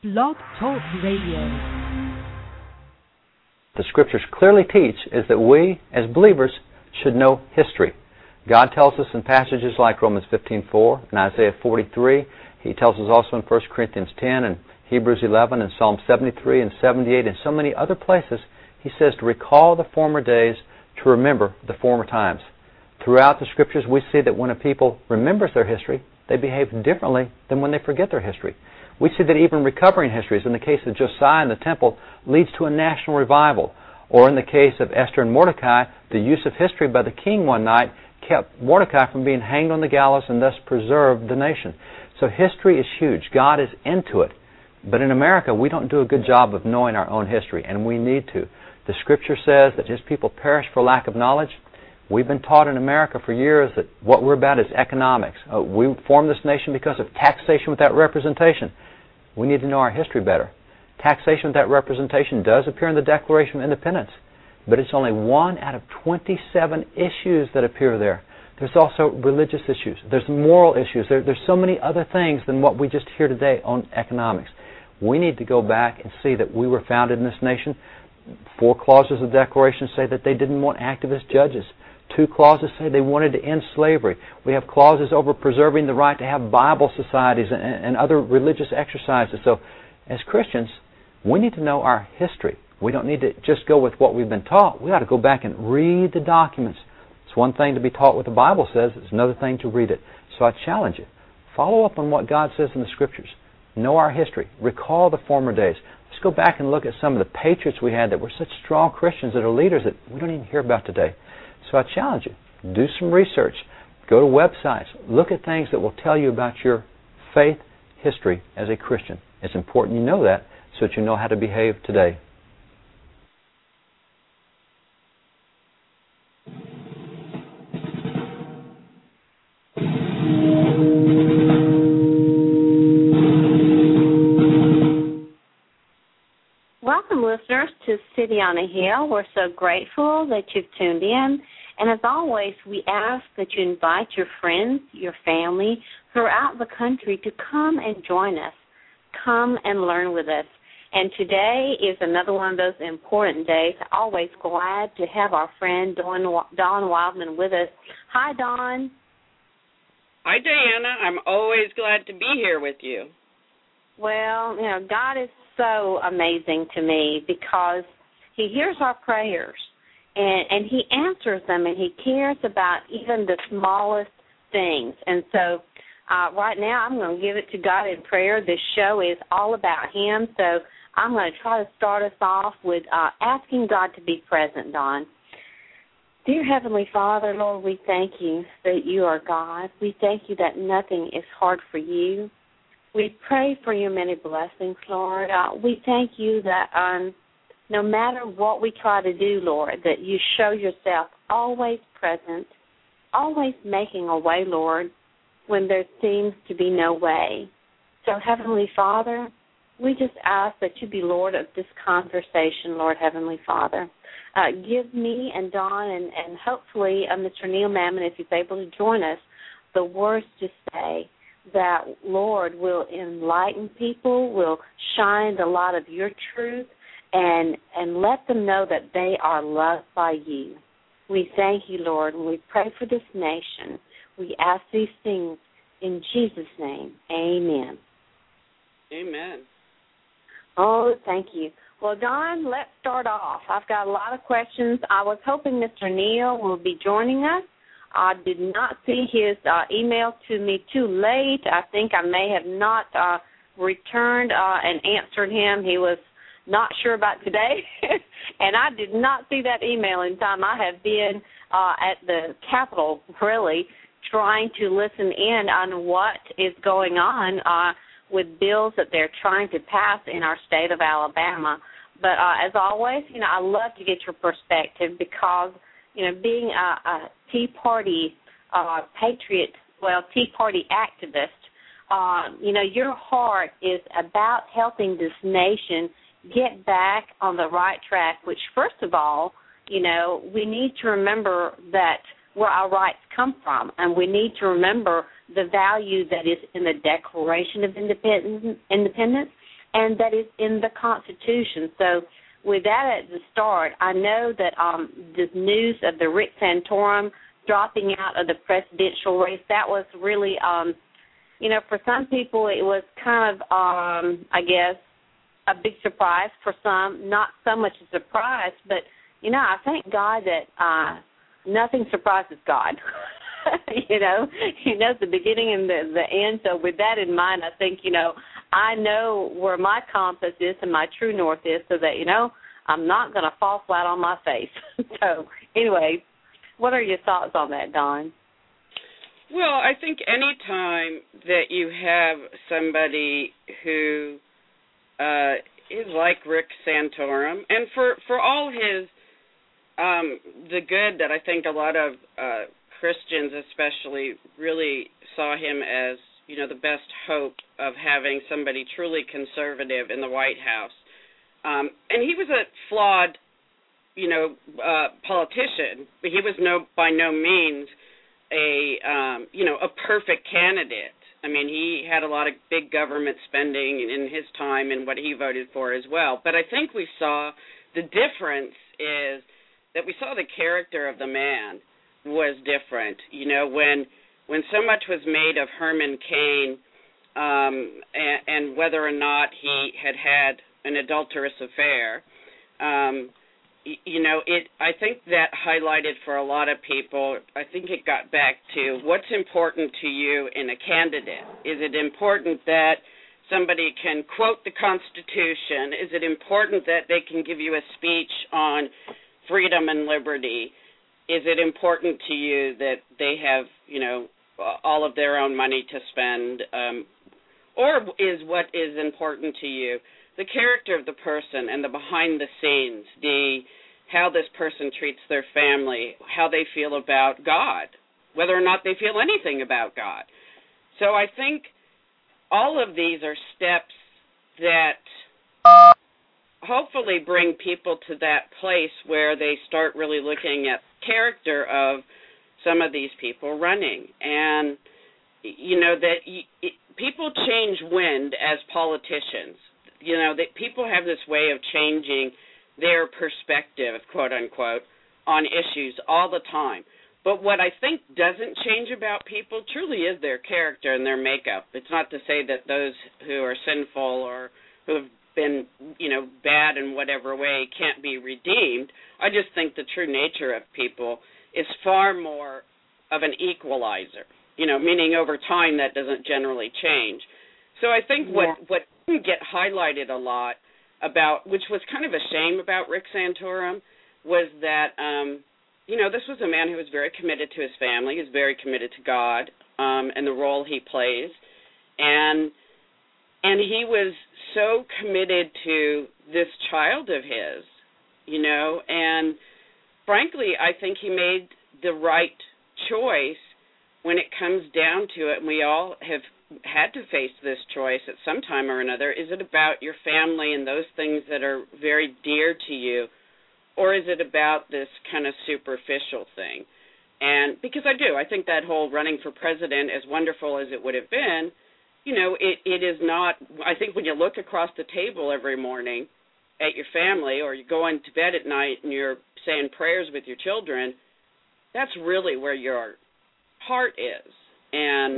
Blog Talk Radio. The Scriptures clearly teach is that we, as believers, should know history. God tells us in passages like Romans 15:4 and Isaiah 43. He tells us also in 1 Corinthians 10 and Hebrews 11 and Psalm 73 and 78 and so many other places. He says to recall the former days, to remember the former times. Throughout the Scriptures, we see that when a people remembers their history, they behave differently than when they forget their history. We see that even recovering histories, in the case of Josiah and the temple, leads to a national revival. Or in the case of Esther and Mordecai, the use of history by the king one night kept Mordecai from being hanged on the gallows and thus preserved the nation. So history is huge. God is into it. But in America, we don't do a good job of knowing our own history, and we need to. The Scripture says that His people perish for lack of knowledge. We've been taught in America for years that what we're about is economics. We formed this nation because of taxation without representation. We need to know our history better. Taxation without representation does appear in the Declaration of Independence, but it's only one out of 27 issues that appear there. There's also religious issues. There's moral issues. There's so many other things than what we just hear today on economics. We need to go back and see that we were founded in this nation. 4 clauses of the Declaration say that they didn't want activist judges. 2 clauses say they wanted to end slavery. We have clauses over preserving the right to have Bible societies and other religious exercises. So, as Christians, we need to know our history. We don't need to just go with what we've been taught. We ought to go back and read the documents. It's one thing to be taught what the Bible says. It's another thing to read it. So I challenge you. Follow up on what God says in the Scriptures. Know our history. Recall the former days. Let's go back and look at some of the patriots we had that were such strong Christians that are leaders that we don't even hear about today. So I challenge you. Do some research. Go to websites. Look at things that will tell you about your faith history as a Christian. It's important you know that so that you know how to behave today. Welcome, listeners, to City on a Hill. We're so grateful that you've tuned in. And as always, we ask that you invite your friends, your family throughout the country to come and join us. Come and learn with us. And today is another one of those important days. Always glad to have our friend Dawn Wildman with us. Hi, Dawn. Hi, Diana. I'm always glad to be here with you. Well, God is so amazing to me because He hears our prayers and He answers them, and He cares about even the smallest things. And so right now I'm going to give it to God in prayer. This show is all about Him, so I'm going to try to start us off with asking God to be present, Dawn. Dear Heavenly Father, Lord, we thank you that you are God. We thank you that nothing is hard for you. We pray for your many blessings, Lord. We thank you that no matter what we try to do, Lord, that you show yourself always present, always making a way, Lord, when there seems to be no way. So, Heavenly Father, we just ask that you be Lord of this conversation, Lord, Heavenly Father. Give me and Dawn and hopefully Mr. Neil Mammon, if he's able to join us, the words to say that, Lord, will enlighten people, will shine the light of your truth, and let them know that they are loved by you. We thank you, Lord, and we pray for this nation. We ask these things in Jesus' name. Amen. Amen. Oh, thank you. Well, Dawn, let's start off. I've got a lot of questions. I was hoping Mr. Neil will be joining us. I did not see his email to me too late. I think I may have not returned and answered him. He was not sure about today, and I did not see that email in time. I have been at the Capitol, really, trying to listen in on what is going on with bills that they're trying to pass in our state of Alabama. But as always, I love to get your perspective because, being a Tea Party patriot, Tea Party activist, your heart is about helping this nation get back on the right track, which, first of all, we need to remember that where our rights come from, and we need to remember the value that is in the Declaration of Independence, and that is in the Constitution. So with that at the start, I know that the news of the Rick Santorum dropping out of the presidential race, that was really, for some people it was kind of, I guess, a big surprise. For some, not so much a surprise, but, I thank God that nothing surprises God. He knows the beginning and the end. So with that in mind, I think, I know where my compass is and my true north is, so that, I'm not going to fall flat on my face. So anyway, what are your thoughts on that, Don? Well, I think any time that you have somebody who is like Rick Santorum, and for all his the good that I think a lot of Christians especially really saw him as, the best hope of having somebody truly conservative in the White House. And he was a flawed, politician, but he was by no means a perfect candidate. I mean, he had a lot of big government spending in his time and what he voted for as well. But I think we saw the difference is that we saw the character of the man was different. When so much was made of Herman Cain and whether or not he had an adulterous affair, I think that highlighted for a lot of people, I think it got back to what's important to you in a candidate. Is it important that somebody can quote the Constitution? Is it important that they can give you a speech on freedom and liberty? Is it important to you that they have, all of their own money to spend? Or is what is important to you the character of the person and the behind the scenes, how this person treats their family, how they feel about God, whether or not they feel anything about God? So I think all of these are steps that hopefully bring people to that place where they start really looking at the character of some of these people running. And, people change wind as politicians. That people have this way of changing their perspective, quote unquote, on issues all the time. But what I think doesn't change about people truly is their character and their makeup. It's not to say that those who are sinful or who have been, bad in whatever way can't be redeemed. I just think the true nature of people is far more of an equalizer, meaning over time that doesn't generally change. So I think what didn't get highlighted a lot about, which was kind of a shame about Rick Santorum, was that, this was a man who was very committed to his family, is very committed to God and the role he plays, and he was so committed to this child of his, and frankly, I think he made the right choice when it comes down to it, and we all have had to face this choice at some time or another. Is it about your family and those things that are very dear to you, or is it about this kind of superficial thing? And because I think that whole running for president, as wonderful as it would have been, it is not. I think when you look across the table every morning at your family, or you're going to bed at night and you're saying prayers with your children, that's really where your heart is. And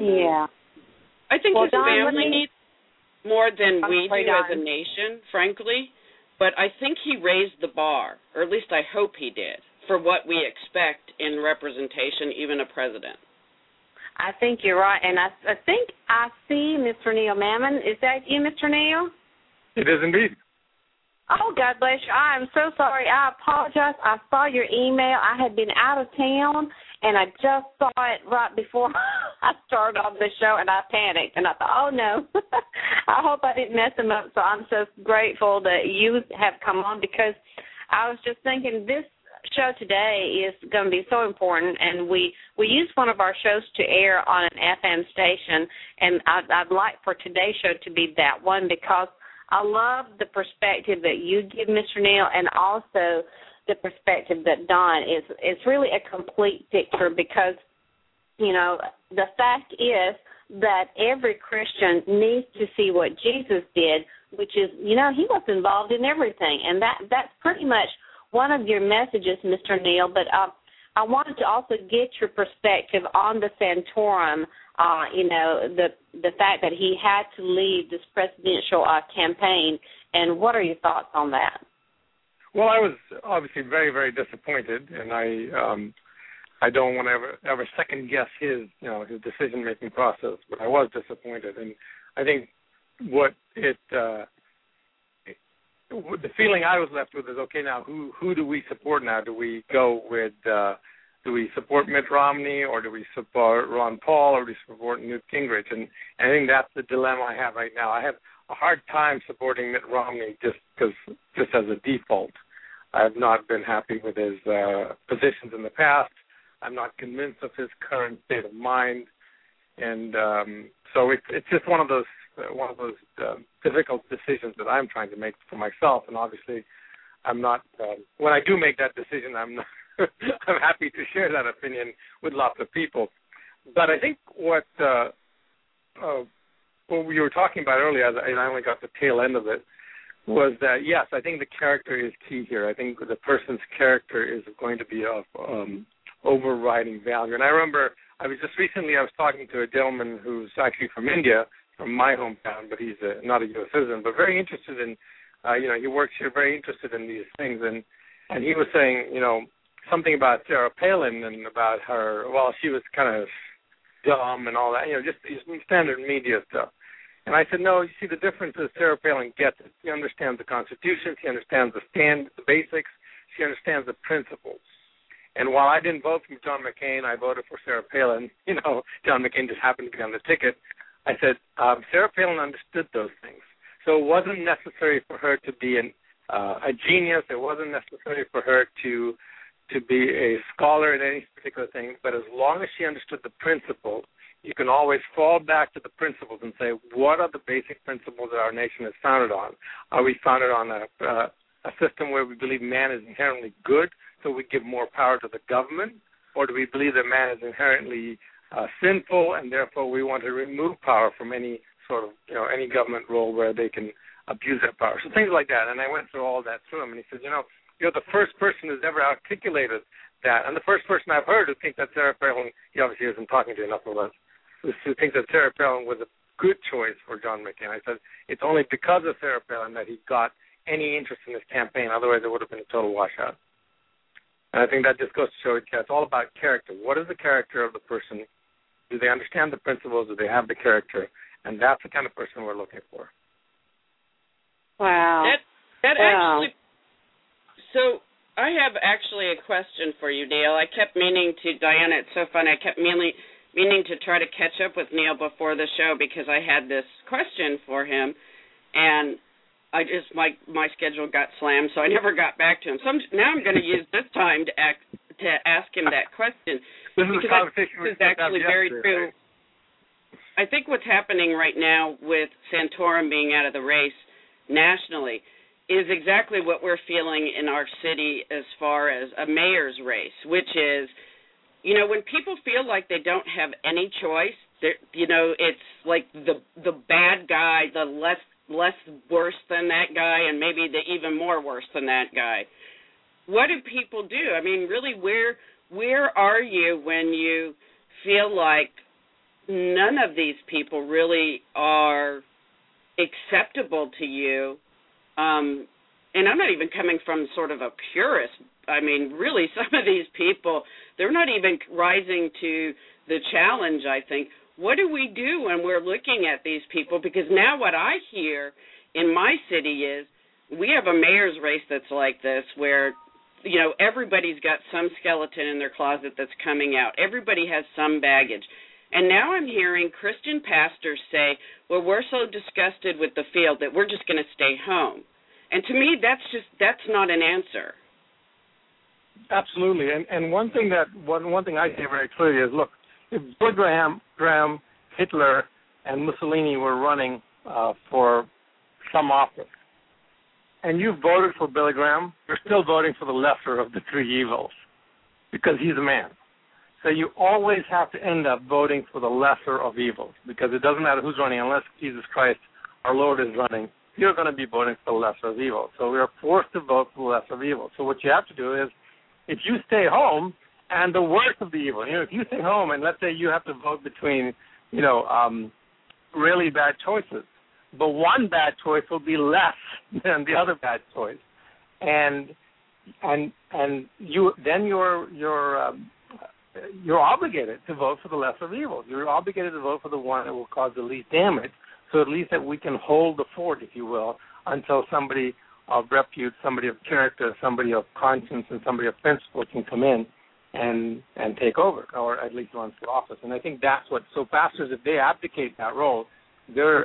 I think his family needs more than we do as a nation, frankly. But I think he raised the bar, or at least I hope he did, for what we expect in representation, even a president. I think you're right, and I think I see Mr. Neil Mammon. Is that you, Mr. Neil? It is indeed. Oh, God bless you. I am so sorry. I apologize. I saw your email. I had been out of town, and I just saw it right before I started off the show, and I panicked, and I thought, oh, no. I hope I didn't mess him up, so I'm so grateful that you have come on, because I was just thinking this show today is going to be so important, and we use one of our shows to air on an FM station, and I'd like for today's show to be that one, because I love the perspective that you give, Mr. Neil, and also the perspective that Don is. It's really a complete picture, because, the fact is that every Christian needs to see what Jesus did which is, he was involved in everything. And that's pretty much one of your messages, Mr. Neil. But I wanted to also get your perspective on the Santorum, the fact that he had to leave this presidential campaign. And what are your thoughts on that? Well, I was obviously very, very disappointed, and I don't want to ever second guess his decision making process, but I was disappointed, and I think the feeling I was left with is, okay, now who do we support now? Do we go with do we support Mitt Romney, or do we support Ron Paul, or do we support Newt Gingrich? And I think that's the dilemma I have right now. I have a hard time supporting Mitt Romney just as a default. I have not been happy with his positions in the past. I'm not convinced of his current state of mind, and so it's just one of those difficult decisions that I'm trying to make for myself. And obviously, I'm not. When I do make that decision, I'm not. I'm happy to share that opinion with lots of people. But I think what we were talking about earlier, and I only got the tail end of it, was that, yes, I think the character is key here. I think the person's character is going to be of overriding value. And I remember I was talking to a gentleman who's actually from India, from my hometown, but he's not a U.S. citizen, but very interested in, he works here, very interested in these things. And he was saying, something about Sarah Palin and about her, she was kind of dumb and all that, just standard media stuff. And I said, no, you see, the difference is Sarah Palin gets it. She understands the Constitution. She understands the basics. She understands the principles. And while I didn't vote for John McCain, I voted for Sarah Palin. John McCain just happened to be on the ticket. I said, Sarah Palin understood those things. So it wasn't necessary for her to be a genius. It wasn't necessary for her to be a scholar in any particular thing. But as long as she understood the principles, you can always fall back to the principles and say, what are the basic principles that our nation is founded on? Are we founded on a system where we believe man is inherently good, so we give more power to the government? Or do we believe that man is inherently sinful, and therefore we want to remove power from any sort of, any government role where they can abuse that power? So things like that. And I went through all that through him, and he said, you're the first person who's ever articulated that, and the first person I've heard who thinks that Sarah Palin, he obviously isn't talking to enough of us, who thinks that Sarah Palin was a good choice for John McCain. I said, it's only because of Sarah Palin that he got any interest in this campaign. Otherwise, it would have been a total washout. And I think that just goes to show it's all about character. What is the character of the person? Do they understand the principles? Do they have the character? And that's the kind of person we're looking for. Wow. Actually, so I have actually a question for you, Neil. I kept meaning to, Diana, it's so funny, I kept meaning to try to catch up with Neil before the show because I had this question for him, and my schedule got slammed, so I never got back to him. So now I'm going to use this time to ask him that question. This is actually very true. I think what's happening right now with Santorum being out of the race nationally is exactly what we're feeling in our city as far as a mayor's race, which is, when people feel like they don't have any choice, it's like the bad guy, the less worse than that guy, and maybe the even more worse than that guy. What do people do? I mean, really, where are you when you feel like none of these people really are acceptable to you? And I'm not even coming from sort of a purist. I mean, really, some of these people, they're not even rising to the challenge, I think. What do we do when we're looking at these people? Because now what I hear in my city is we have a mayor's race that's like this where, everybody's got some skeleton in their closet that's coming out. Everybody has some baggage. And now I'm hearing Christian pastors say, well, we're so disgusted with the field that we're just going to stay home. And to me, that's not an answer. Absolutely. And one thing I say very clearly is, look, if Billy Graham, Hitler, and Mussolini were running for some office, and you voted for Billy Graham, you're still voting for the lesser of the three evils because he's a man. So you always have to end up voting for the lesser of evils because it doesn't matter who's running unless Jesus Christ, our Lord, is running. you're going to be voting for the lesser of evil. So we are forced to vote for the lesser of evil. So what you have to do is, if you stay home and the worst of the evil, if you stay home and let's say you have to vote between, really bad choices, but one bad choice will be less than the other bad choice, and you're obligated to vote for the lesser of evil. You're obligated to vote for the one that will cause the least damage, so at least that we can hold the fort, if you will, until somebody of repute, somebody of character, somebody of conscience, and somebody of principle can come in and take over, or at least run for office. And I think that's what. So pastors, if they abdicate that role, they're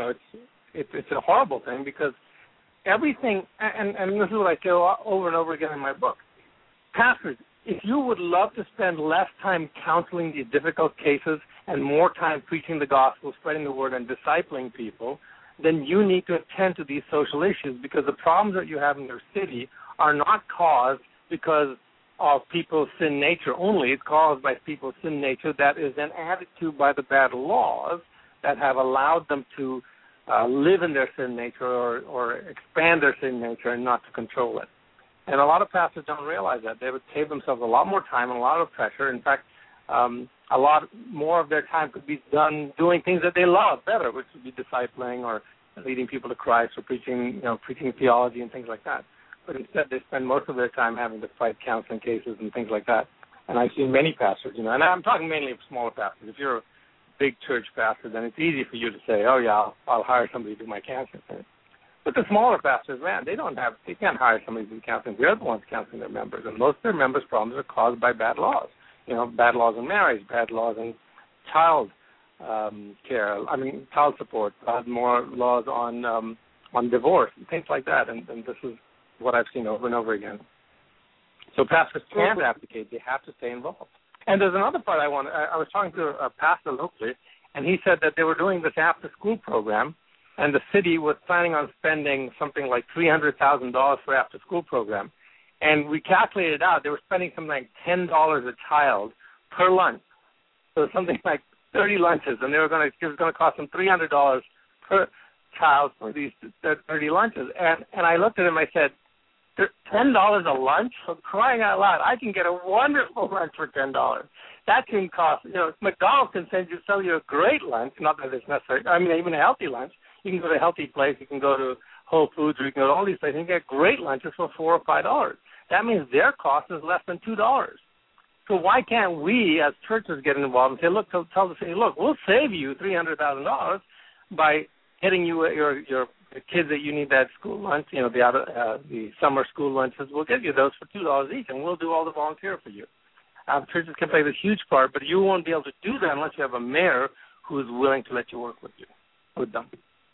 it's a horrible thing, because everything. And this is what I say over and over again in my book. Pastors, if you would love to spend less time counseling these difficult cases and more time preaching the gospel, spreading the word, and discipling people, then you need to attend to these social issues, because the problems that you have in your city are not caused because of people's sin nature only. It's caused by people's sin nature that is then added to by the bad laws that have allowed them to live in their sin nature or expand their sin nature and not to control it. And a lot of pastors don't realize that. They would save themselves a lot more time and a lot of pressure. In fact, a lot more of their time could be done doing things that they love better, which would be discipling or leading people to Christ or preaching theology and things like that. But instead, they spend most of their time having to fight counseling cases and things like that. And I've seen many pastors, and I'm talking mainly of smaller pastors. If you're a big church pastor, then it's easy for you to say, oh, yeah, I'll hire somebody to do my counseling. But the smaller pastors, man, they can't hire somebody to do counseling. They're the ones counseling their members, and most of their members' problems are caused by bad laws. Bad laws in marriage, bad laws in child care, child support, more laws on divorce and things like that. And this is what I've seen over and over again. So pastors can't abdicate; they have to stay involved. And there's another part I was talking to a pastor locally, and he said that they were doing this after-school program, and the city was planning on spending something like $300,000 for after-school program. And we calculated out they were spending something like $10 a child per lunch. So something like 30 lunches, and it was going to cost them $300 per child for these 30 lunches. And I looked at him, I said, $10 a lunch? For crying out loud, I can get a wonderful lunch for $10. That can cost, McDonald's can sell you a great lunch, not that it's necessary, even a healthy lunch. You can go to a healthy place, you can go to Whole Foods, or you can go to all these places and get great lunches for $4 or $5. That means their cost is less than $2. So why can't we as churches get involved and say, look, tell the city, look, we'll save you $300,000 by getting you your kids that you need that school lunch, the summer school lunches, we'll give you those for $2 each, and we'll do all the volunteer for you. Churches can play this huge part, but you won't be able to do that unless you have a mayor who is willing to let you work with them.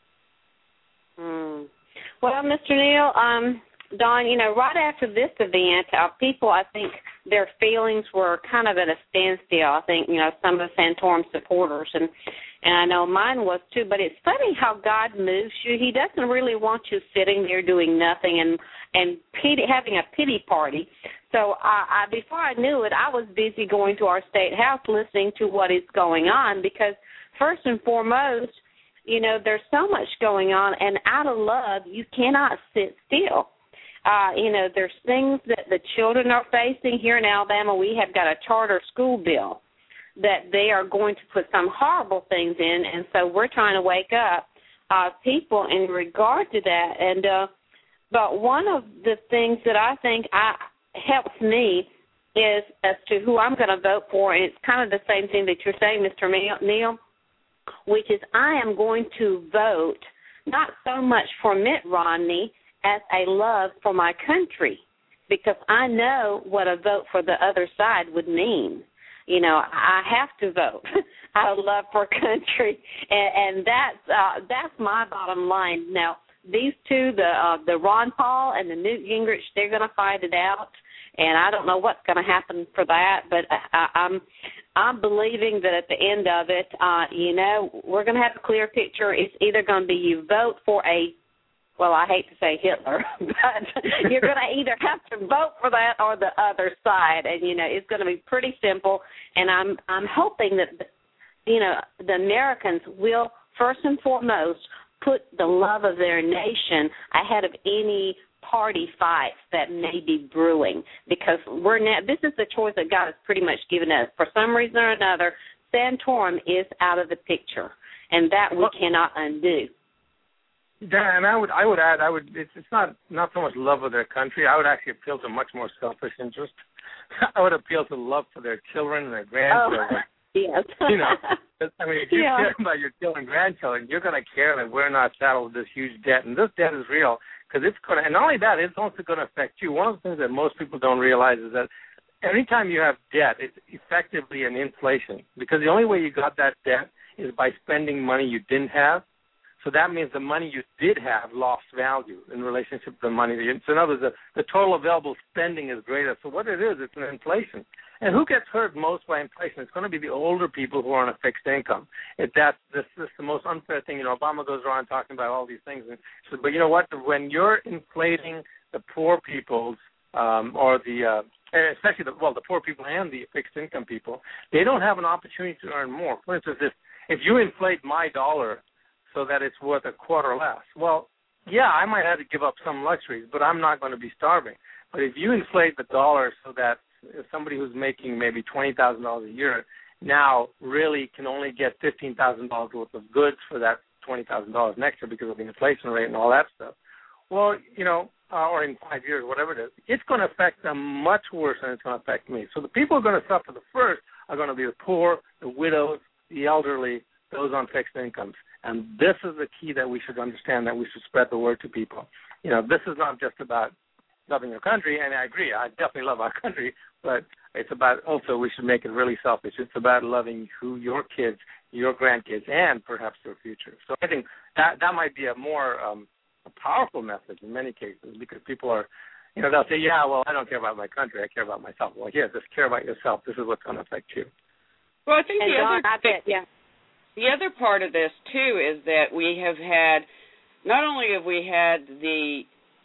Well, Mr. Neal, Don, right after this event, people, I think their feelings were kind of at a standstill. I think, some of the Santorum supporters, and I know mine was too, but it's funny how God moves you. He doesn't really want you sitting there doing nothing and having a pity party. So before I knew it, I was busy going to our state house listening to what is going on, because first and foremost, there's so much going on, and out of love, you cannot sit still. There's things that the children are facing. Here in Alabama, we have got a charter school bill that they are going to put some horrible things in, and so we're trying to wake up people in regard to that. And but one of the things that I think helps me is as to who I'm going to vote for, and it's kind of the same thing that you're saying, Mr. Neal, which is I am going to vote not so much for Mitt Romney as a love for my country, because I know what a vote for the other side would mean. I have to vote out of love for country, and that's my bottom line. Now, these two, the Ron Paul and the Newt Gingrich, they're going to fight it out, and I don't know what's going to happen for that, but I'm believing that at the end of it, we're going to have a clear picture. It's either going to be you vote for I hate to say Hitler, but you're going to either have to vote for that or the other side, and, it's going to be pretty simple, and I'm hoping that, the Americans will, first and foremost, put the love of their nation ahead of any party fights that may be brewing, because this is the choice that God has pretty much given us. For some reason or another, Santorum is out of the picture, and that we cannot undo. Yeah, and I would add, it's not so much love of their country. I would actually appeal to much more selfish interest. I would appeal to love for their children and their grandchildren. Oh, yes. You know, I mean, if you care about your children and grandchildren, you're going to care that we're not saddled with this huge debt, and this debt is real, because it's going to, and not only that, it's also going to affect you. One of the things that most people don't realize is that anytime you have debt, it's effectively an inflation, because the only way you got that debt is by spending money you didn't have. So that means the money you did have lost value in relationship to the money that you. So in other words, the total available spending is greater. So what it is, it's an inflation. And who gets hurt most by inflation? It's going to be the older people who are on a fixed income. This is the most unfair thing. You know, Obama goes around talking about all these things. But you know what? When you're inflating the poor people's or the especially the poor people and the fixed income people, they don't have an opportunity to earn more. For instance, if you inflate my dollar so that it's worth a quarter less, well, yeah, I might have to give up some luxuries, but I'm not going to be starving. But if you inflate the dollar so that somebody who's making maybe $20,000 a year now really can only get $15,000 worth of goods for that $20,000 next year because of the inflation rate and all that stuff, well, you know, or in 5 years, whatever it is, it's going to affect them much worse than it's going to affect me. So the people who are going to suffer the first are going to be the poor, the widows, the elderly, those on fixed incomes. And this is the key that we should understand, that we should spread the word to people. You know, this is not just about loving your country, and I agree, I definitely love our country, but it's about also we should make it really selfish. It's about loving your kids, your grandkids, and perhaps your future. So I think that might be a more a powerful message in many cases, because people are, you know, they'll say, yeah, well, I don't care about my country, I care about myself. Well, here, just care about yourself. This is what's going to affect you. Well, I think the other part of this, too, is that we have had, not only have we had the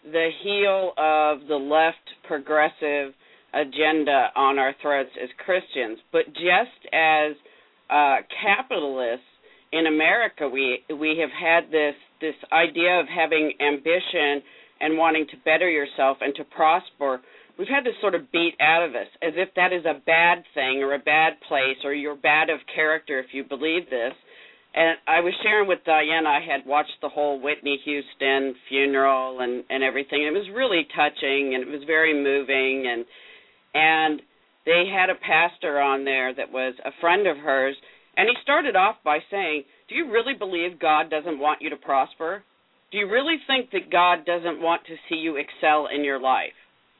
heel of the left progressive agenda on our throats as Christians, but just as capitalists in America, we have had this idea of having ambition and wanting to better yourself and to prosper. We've had this sort of beat out of us as if that is a bad thing or a bad place, or you're bad of character if you believe this. And I was sharing with Diana, I had watched the whole Whitney Houston funeral and everything. It was really touching, and it was very moving. And they had a pastor on there that was a friend of hers, and he started off by saying, do you really believe God doesn't want you to prosper? Do you really think that God doesn't want to see you excel in your life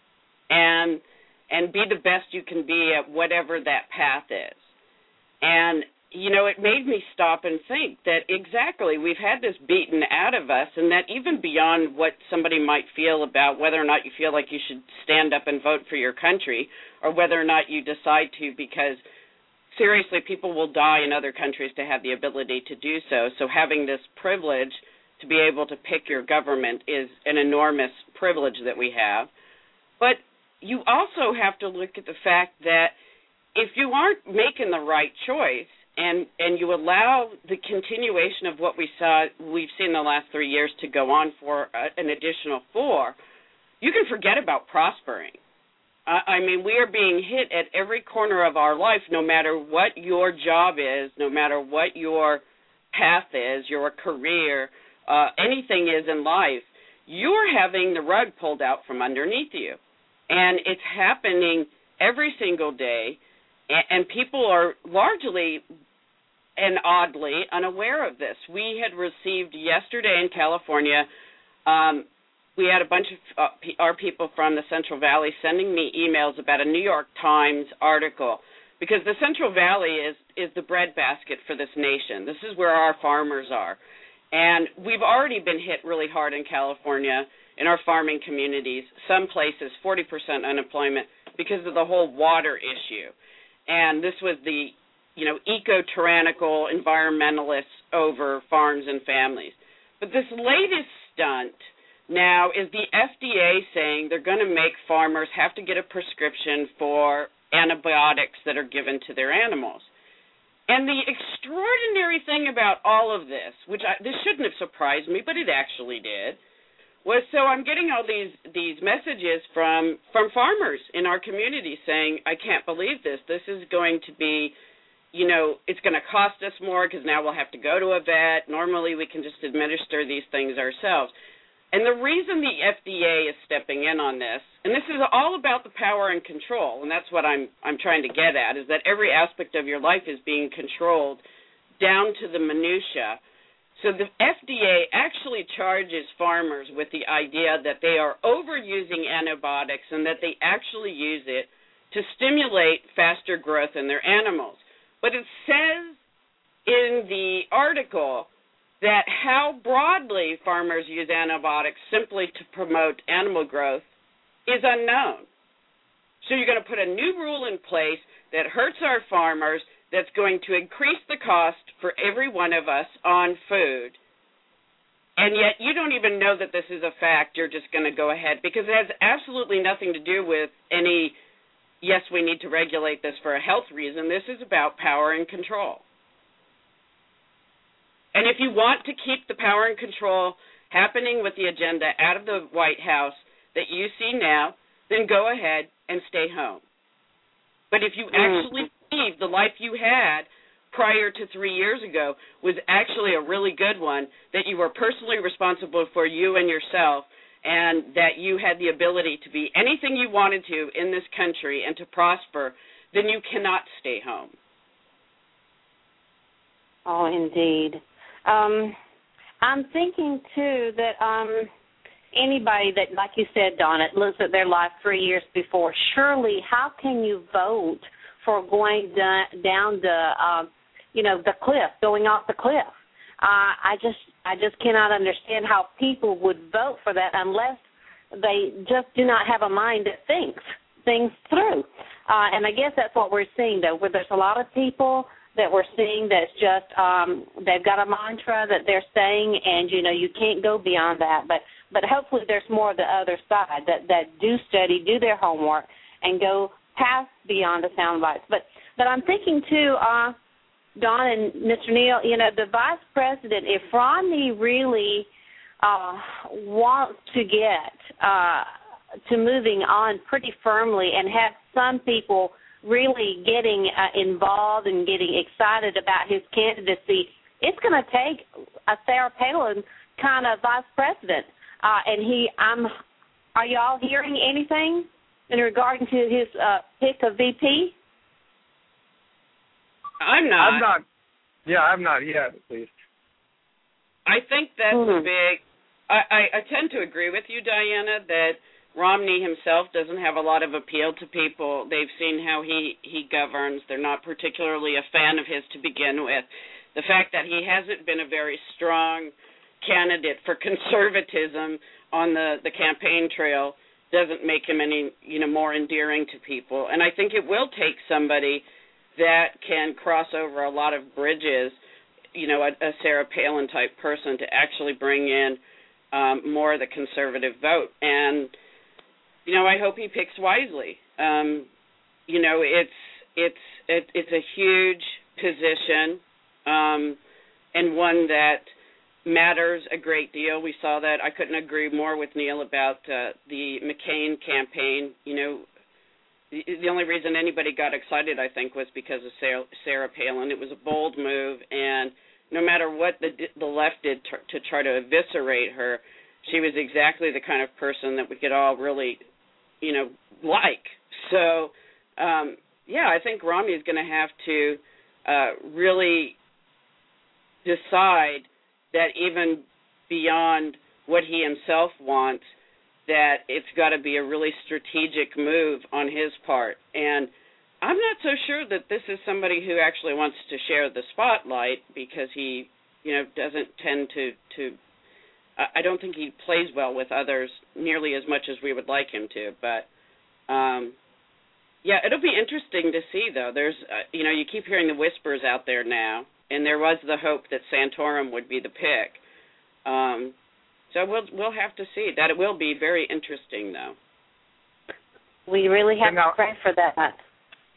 and be the best you can be at whatever that path is? And, you know, it made me stop and think that exactly we've had this beaten out of us, and that even beyond what somebody might feel about whether or not you feel like you should stand up and vote for your country, or whether or not you decide to, because seriously, people will die in other countries to have the ability to do so. So having this privilege to be able to pick your government is an enormous privilege that we have. But you also have to look at the fact that if you aren't making the right choice and you allow the continuation of what we've seen the last 3 years to go on for an additional 4, you can forget about prospering. I mean, we are being hit at every corner of our life, no matter what your job is, no matter what your path is, your career, anything is in life. You're having the rug pulled out from underneath you. And it's happening every single day, and people are largely and oddly unaware of this. We had received yesterday in California, we had a bunch of our people from the Central Valley sending me emails about a New York Times article, because the Central Valley is the breadbasket for this nation. This is where our farmers are. And we've already been hit really hard in California in our farming communities, some places 40% unemployment because of the whole water issue. And this was the, you know, eco-tyrannical environmentalists over farms and families. But this latest stunt now is the FDA saying they're going to make farmers have to get a prescription for antibiotics that are given to their animals. And the extraordinary thing about all of this, this shouldn't have surprised me, but it actually did, was so I'm getting all these messages from farmers in our community saying, I can't believe this. This is going to be, it's going to cost us more because now we'll have to go to a vet. Normally we can just administer these things ourselves. And the reason the FDA is stepping in on this, and this is all about the power and control, and that's what I'm trying to get at, is that every aspect of your life is being controlled down to the minutia. So the FDA actually charges farmers with the idea that they are overusing antibiotics and that they actually use it to stimulate faster growth in their animals. But it says in the article that how broadly farmers use antibiotics simply to promote animal growth is unknown. So you're going to put a new rule in place that hurts our farmers, that's going to increase the cost for every one of us on food, and yet you don't even know that this is a fact. You're just going to go ahead because it has absolutely nothing to do with any, yes, we need to regulate this for a health reason. This is about power and control. And if you want to keep the power and control happening with the agenda out of the White House that you see now, then go ahead and stay home. But if you actually believe the life you had prior to 3 years ago was actually a really good one, that you were personally responsible for you and yourself, and that you had the ability to be anything you wanted to in this country and to prosper, then you cannot stay home. Oh, indeed. I'm thinking, too, that anybody that, like you said, Donna, looks at their life 3 years before, surely how can you vote for going down the cliff, going off the cliff? I just cannot understand how people would vote for that unless they just do not have a mind that thinks things through. And I guess that's what we're seeing, though, where there's a lot of people that we're seeing that's just they've got a mantra that they're saying, and, you can't go beyond that. But hopefully there's more of the other side that do study, do their homework, and go past beyond the sound bites. But I'm thinking, too, Don and Mr. Neal, the vice president, if Romney really wants to get to moving on pretty firmly and have some people really getting involved and getting excited about his candidacy, it's going to take a Sarah Palin kind of vice president. Are y'all hearing anything in regard to his pick of VP? I'm not. I'm not yet, at least. I think that's big. I tend to agree with you, Diana, that Romney himself doesn't have a lot of appeal to people. They've seen how he governs. They're not particularly a fan of his to begin with. The fact that he hasn't been a very strong candidate for conservatism on the campaign trail doesn't make him any more endearing to people. And I think it will take somebody that can cross over a lot of bridges, a Sarah Palin type person, to actually bring in more of the conservative vote. And I hope he picks wisely. It's a huge position, and one that matters a great deal. We saw that. I couldn't agree more with Neal about the McCain campaign. The only reason anybody got excited, I think, was because of Sarah Palin. It was a bold move, and no matter what the left did to try to eviscerate her, she was exactly the kind of person that we could all really, like. So, I think Romney is going to have to really decide that even beyond what he himself wants, that it's got to be a really strategic move on his part. And I'm not so sure that this is somebody who actually wants to share the spotlight, because he, doesn't tend to I don't think he plays well with others nearly as much as we would like him to. But, it'll be interesting to see, though. There's, you keep hearing the whispers out there now, and there was the hope that Santorum would be the pick. So we'll have to see. That it will be very interesting, though. We really have to pray for that.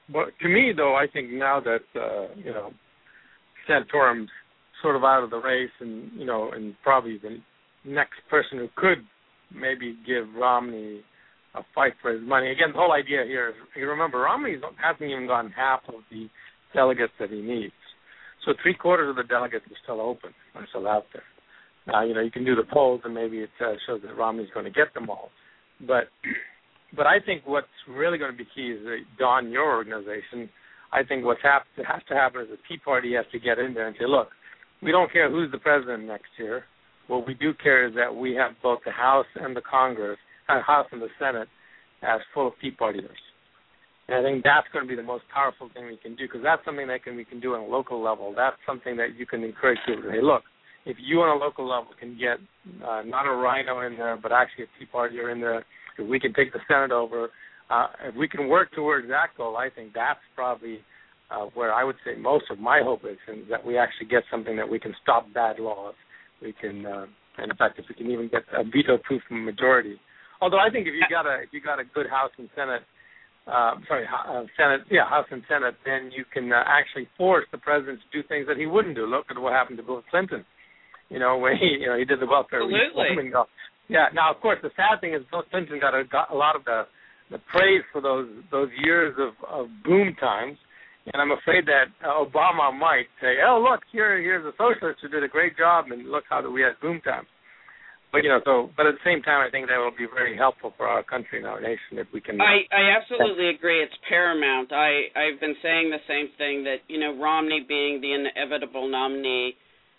But to me, though, I think now that Santorum's sort of out of the race, and and probably the next person who could maybe give Romney a fight for his money. Again, the whole idea here is, you remember, Romney hasn't even gotten half of the delegates that he needs. So 3/4 of the delegates are still open, are still out there. Now, you can do the polls, and maybe it shows that Romney's going to get them all. But I think what's really going to be key is that, Don, your organization, I think what has to happen is the Tea Party has to get in there and say, look, we don't care who's the president next year. What we do care is that we have both the House and the House and the Senate as full of Tea Partiers. And I think that's going to be the most powerful thing we can do, because that's something that we can do on a local level. That's something that you can encourage people to say, look, if you on a local level can get not a rhino in there, but actually a Tea Partier in there, if we can take the Senate over, if we can work towards that goal, I think that's probably where I would say most of my hope is that we actually get something that we can stop bad laws. We can, and in fact, if we can even get a veto-proof majority. Although I think if you got a good House and Senate, House and Senate, then you can actually force the president to do things that he wouldn't do. Look at what happened to Bill Clinton. When he did the welfare reform. Yeah. Now, of course, the sad thing is Bill Clinton got a lot of the praise for those years of boom times, and I'm afraid that Obama might say, "Oh, look, here's a socialist who did a great job, and look how we had boom times." But but at the same time, I think that will be very helpful for our country and our nation if we can. I absolutely agree. It's paramount. I've been saying the same thing, that Romney being the inevitable nominee.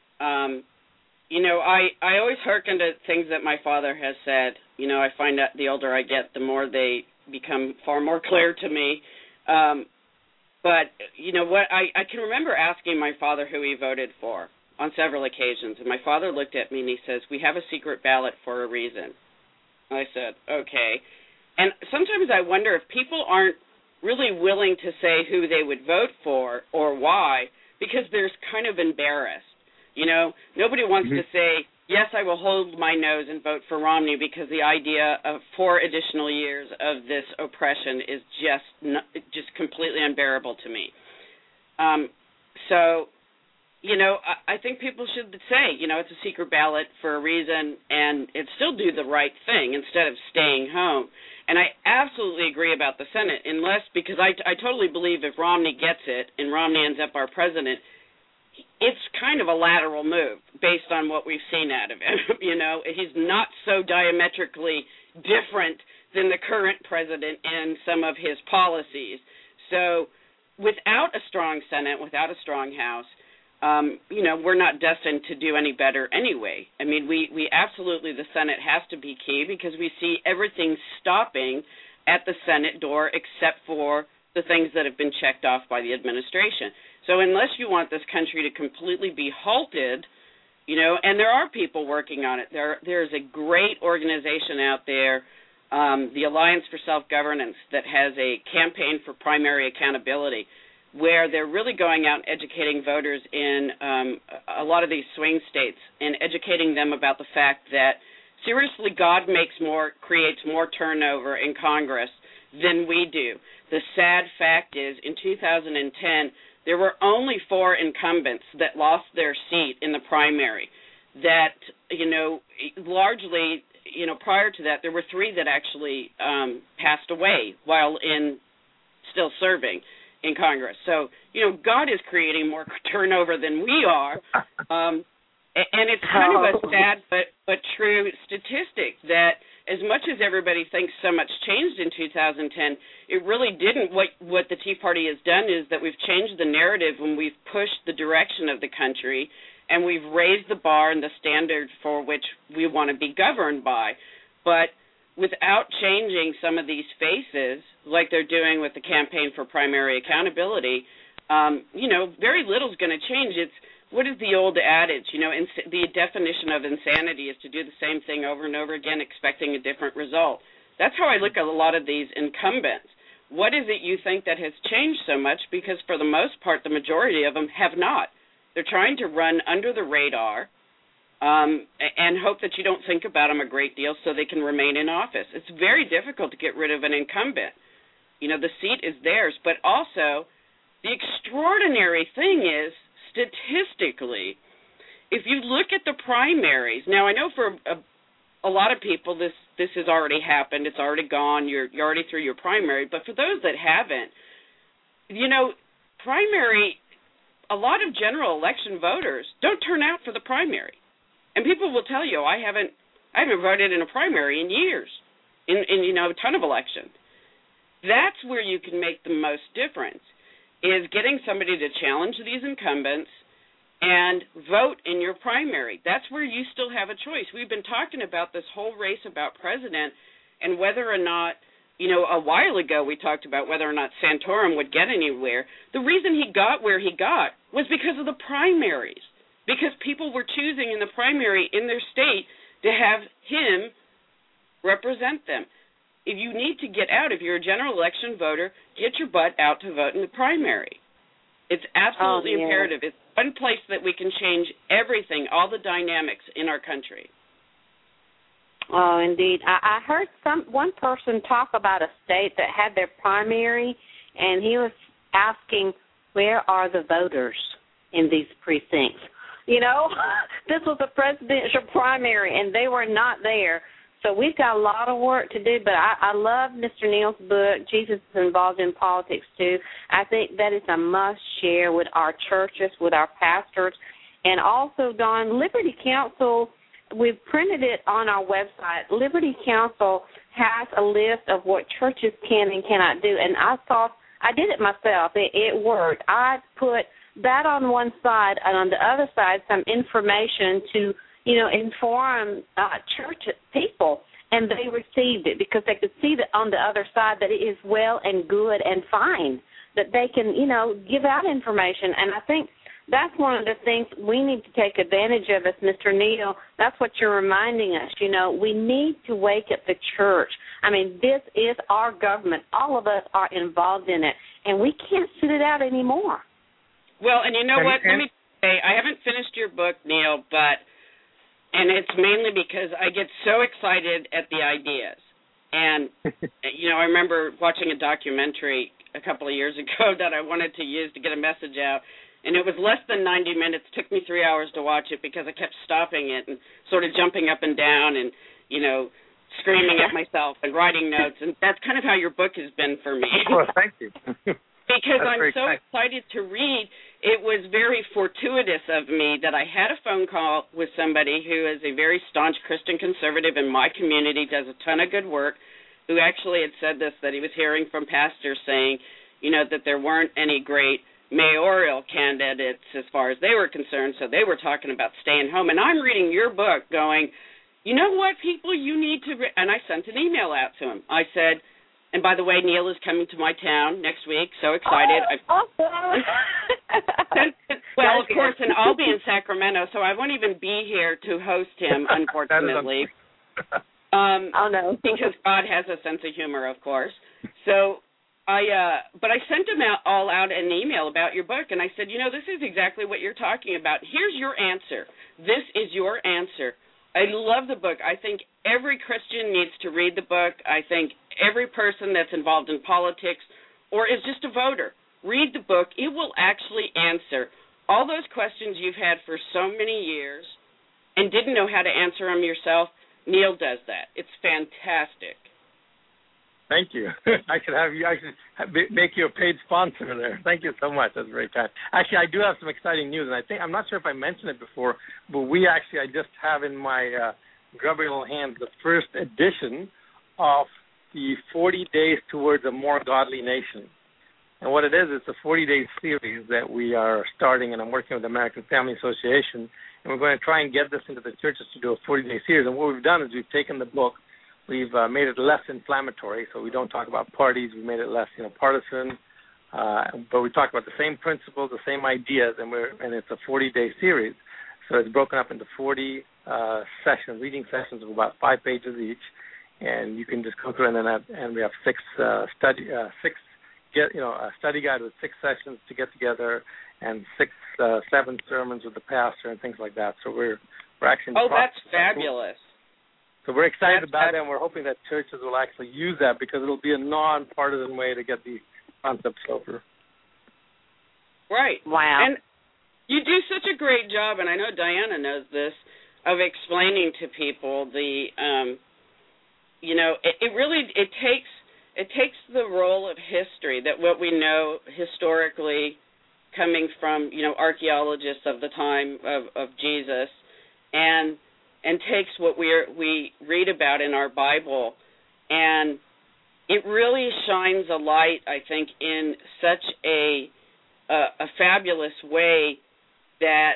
I always hearken to things that my father has said. I find that the older I get, the more they become far more clear to me. But what? I can remember asking my father who he voted for on several occasions, and my father looked at me and he says, "We have a secret ballot for a reason." I said, "Okay." And sometimes I wonder if people aren't really willing to say who they would vote for or why, because they're kind of embarrassed. Nobody wants to say, yes, I will hold my nose and vote for Romney, because the idea of 4 additional years of this oppression is just completely unbearable to me. I think people should say, it's a secret ballot for a reason, and still do the right thing instead of staying home. And I absolutely agree about the Senate, because I totally believe if Romney gets it and Romney ends up our president, it's kind of a lateral move based on what we've seen out of him. He's not so diametrically different than the current president in some of his policies. So without a strong Senate, without a strong House, we're not destined to do any better anyway. I mean, we absolutely, the Senate has to be key, because we see everything stopping at the Senate door except for the things that have been checked off by the administration. So unless you want this country to completely be halted, and there are people working on it. There's a great organization out there, the Alliance for Self-Governance, that has a campaign for primary accountability, where they're really going out and educating voters in a lot of these swing states, and educating them about the fact that, seriously, God creates more turnover in Congress than we do. The sad fact is, in 2010, there were only 4 incumbents that lost their seat in the primary. That, largely, prior to that, there were 3 that actually passed away while still serving in Congress. So, God is creating more turnover than we are. And it's kind of a sad but true statistic that as much as everybody thinks so much changed in 2010, it really didn't. What the Tea Party has done is that we've changed the narrative, and we've pushed the direction of the country, and we've raised the bar and the standard for which we want to be governed by. But without changing some of these faces, like they're doing with the campaign for primary accountability, very little is going to change. What is the old adage? The definition of insanity is to do the same thing over and over again, expecting a different result. That's how I look at a lot of these incumbents. What is it you think that has changed so much? Because for the most part, the majority of them have not. They're trying to run under the radar and hope that you don't think about them a great deal so they can remain in office. It's very difficult to get rid of an incumbent. The seat is theirs. But also, the extraordinary thing is, statistically, if you look at the primaries, now I know for a lot of people this has already happened, it's already gone, you're already through your primary, but for those that haven't, primary, a lot of general election voters don't turn out for the primary. And people will tell you, I haven't voted in a primary in years, in a ton of elections. That's where you can make the most difference, is getting somebody to challenge these incumbents and vote in your primary. That's where you still have a choice. We've been talking about this whole race about president and whether or not, a while ago we talked about whether or not Santorum would get anywhere. The reason he got where he got was because of the primaries, because people were choosing in the primary in their state to have him represent them. If you need to get out, if you're a general election voter, get your butt out to vote in the primary. It's absolutely imperative. It's one place that we can change everything, all the dynamics in our country. Oh, indeed. I heard one person talk about a state that had their primary, and he was asking, where are the voters in these precincts? This was a presidential primary, and they were not there. So we've got a lot of work to do, but I love Mr. Neal's book. Jesus is involved in politics, too. I think that is a must-share with our churches, with our pastors. And also, Don, Liberty Counsel, we've printed it on our website. Liberty Counsel has a list of what churches can and cannot do. And I did it myself. It worked. I put that on one side, and on the other side, some information to inform church people, and they received it because they could see that on the other side that it is well and good and fine, that they can, give out information. And I think that's one of the things we need to take advantage of as Mr. Neal. That's what you're reminding us. We need to wake up the church. I mean, this is our government. All of us are involved in it, and we can't sit it out anymore. Well, and you know what? Let me say, I haven't finished your book, Neal, and it's mainly because I get so excited at the ideas. And, I remember watching a documentary a couple of years ago that I wanted to use to get a message out, and it was less than 90 minutes. It took me 3 hours to watch it because I kept stopping it and sort of jumping up and down and, screaming at myself and writing notes. And that's kind of how your book has been for me. Well, thank you. Because I'm so excited to read. It was very fortuitous of me that I had a phone call with somebody who is a very staunch Christian conservative in my community, does a ton of good work, who actually had said this, that he was hearing from pastors saying, that there weren't any great mayoral candidates as far as they were concerned, so they were talking about staying home. And I'm reading your book going, you know what, people, you need to and I sent an email out to him. I said, and by the way, Neal is coming to my town next week. So excited! Awesome. Well, of course, and I'll be in Sacramento, so I won't even be here to host him, unfortunately. Oh no! Because God has a sense of humor, of course. So but I sent him all out an email about your book, and I said, this is exactly what you're talking about. Here's your answer. This is your answer. I love the book. I think every Christian needs to read the book. I think every person that's involved in politics or is just a voter, read the book. It will actually answer all those questions you've had for so many years and didn't know how to answer them yourself. Neal does that. It's fantastic. Thank you. I should make you a paid sponsor there. Thank you so much. That's very kind. Actually, I do have some exciting news, and I'm not sure if I mentioned it before, but I just have in my grubby little hands the first edition of the 40 Days Towards a More Godly Nation. And what it is, it's a 40-day series that we are starting, and I'm working with the American Family Association, and we're going to try and get this into the churches to do a 40-day series. And what we've done is we've taken the book, we've made it less inflammatory, so we don't talk about parties. We made it less, partisan, but we talk about the same principles, the same ideas, and it's a 40-day series. So it's broken up into 40 sessions, reading sessions of about 5 pages each, and you can just go through and we have a study guide with 6 sessions to get together, and 7 sermons with the pastor and things like that. So we're actually. Oh, that's fabulous. So we're excited about that, and we're hoping that churches will actually use that because it'll be a non-partisan way to get these concepts over. Right. Wow. And you do such a great job, and I know Diana knows this, of explaining to people the, it takes the role of history, that what we know historically coming from, archaeologists of the time of Jesus, and takes what we read about in our Bible, and it really shines a light, I think, in such a fabulous way that,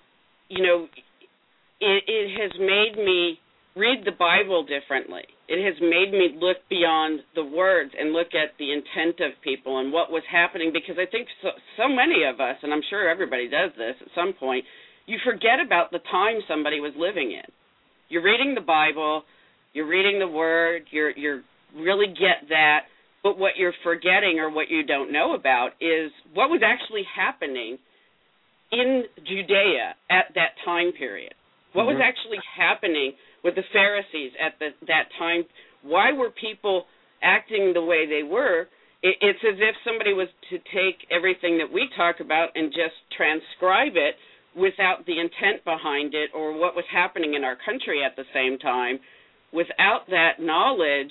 it has made me read the Bible differently. It has made me look beyond the words and look at the intent of people and what was happening, because I think so many of us, and I'm sure everybody does this at some point, you forget about the time somebody was living in. You're reading the Bible, you're reading the Word, you're really get that, but what you're forgetting or what you don't know about is what was actually happening in Judea at that time period. What was actually happening with the Pharisees at that time? Why were people acting the way they were? It's as if somebody was to take everything that we talk about and just transcribe it without the intent behind it or what was happening in our country at the same time. Without that knowledge,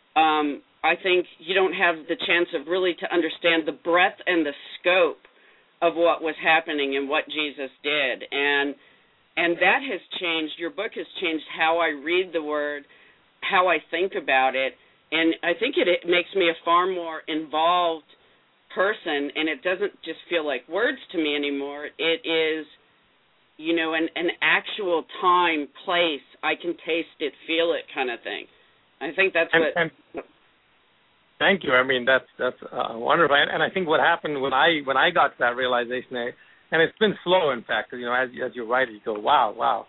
I think you don't have the chance of really to understand the breadth and the scope of what was happening and what Jesus did. And that has changed. Your book has changed how I read the Word, how I think about it, and I think it makes me a far more involved person, and it doesn't just feel like words to me anymore. It is, an actual time, place. I can taste it, feel it kind of thing. I think that's what... Thank you. I mean, that's wonderful. And I think what happened when I got to that realization, and it's been slow, in fact, as you write it, you go, wow.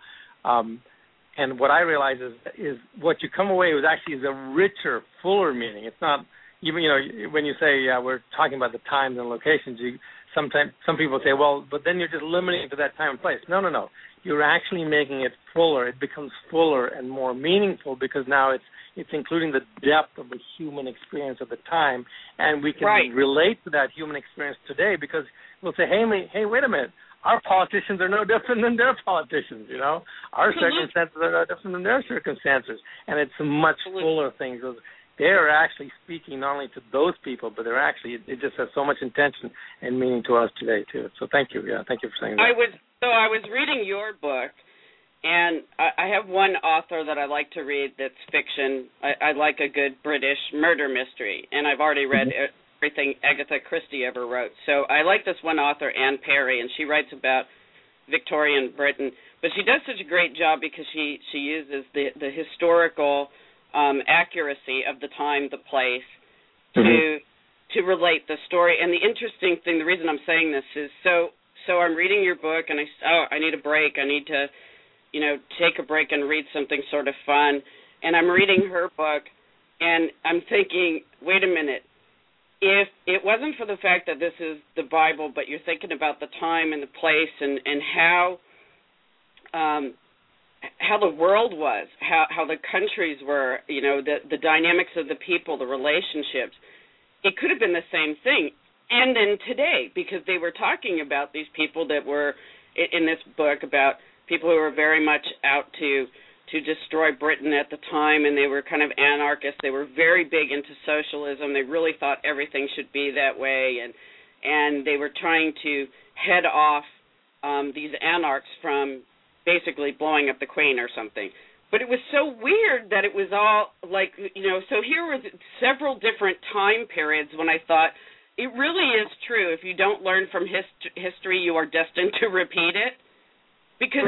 And what I realized is what you come away with actually is a richer, fuller meaning. It's not even, when you say, we're talking about the times and locations, sometimes some people say, well, but then you're just limiting it to that time and place. No. You're actually making it fuller. It becomes fuller and more meaningful because now it's including the depth of the human experience of the time, and we can relate to that human experience today because we'll say, hey, wait a minute, our politicians are no different than their politicians, Our circumstances are no different than their circumstances, and it's a much fuller thing. They're actually speaking not only to those people, but it just has so much intention and meaning to us today, too. So thank you. Yeah, thank you for saying that. I was reading your book, and I have one author that I like to read that's fiction. I like a good British murder mystery, and I've already read everything Agatha Christie ever wrote. So I like this one author, Anne Perry, and she writes about Victorian Britain. But she does such a great job because she uses the historical accuracy of the time, the place, to relate the story. And the interesting thing, the reason I'm saying this is so I'm reading your book, and I need a break. I need to, take a break and read something sort of fun. And I'm reading her book, and I'm thinking, wait a minute. If it wasn't for the fact that this is the Bible, but you're thinking about the time and the place and how the world was, how the countries were, the dynamics of the people, the relationships, it could have been the same thing. And then today, because they were talking about these people that were, in this book, about people who were very much out to destroy Britain at the time, and they were kind of anarchists. They were very big into socialism. They really thought everything should be that way, and they were trying to head off these anarchs from basically blowing up the Queen or something. But it was so weird that it was all like, so here were several different time periods when I thought, it really is true. If you don't learn from history, you are destined to repeat it. Because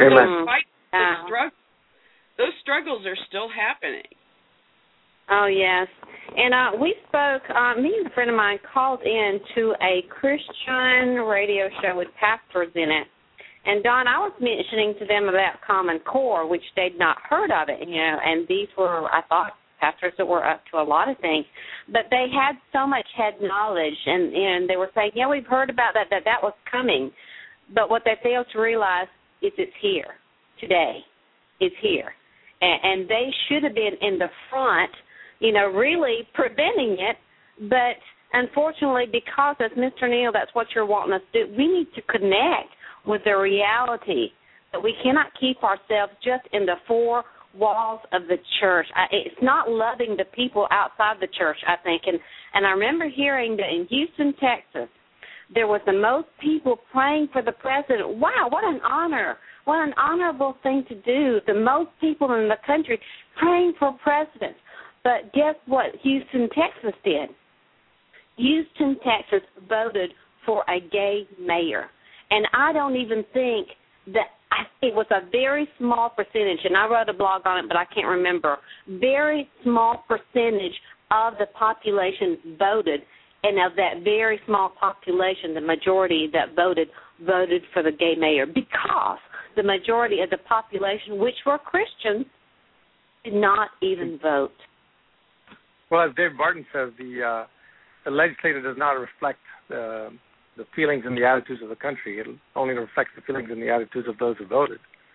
those struggles are still happening. Oh, yes. And we spoke, me and a friend of mine called in to a Christian radio show with pastors in it. And, Don, I was mentioning to them about Common Core, which they'd not heard of it, and these were, I thought, pastors that were up to a lot of things. But they had so much head knowledge, and they were saying, we've heard about that was coming. But what they failed to realize is it's here today. It's here. and they should have been in the front, really preventing it. But unfortunately, because, as Mr. Neal, that's what you're wanting us to do, we need to connect with the reality that we cannot keep ourselves just in the four walls of the church. It's not loving the people outside the church, I think. And I remember hearing that in Houston, Texas, there was the most people praying for the president. Wow, what an honor. What an honorable thing to do. The most people in the country praying for presidents. But guess what Houston, Texas did? Houston, Texas voted for a gay mayor. And I don't even think that it was a very small percentage, and I wrote a blog on it, but I can't remember. Very small percentage of the population voted, and of that very small population, the majority that voted for the gay mayor, because the majority of the population, which were Christians, did not even vote. Well, as Dave Barton says, the legislature does not reflect the feelings and the attitudes of the country. It only reflects the feelings and the attitudes of those who voted.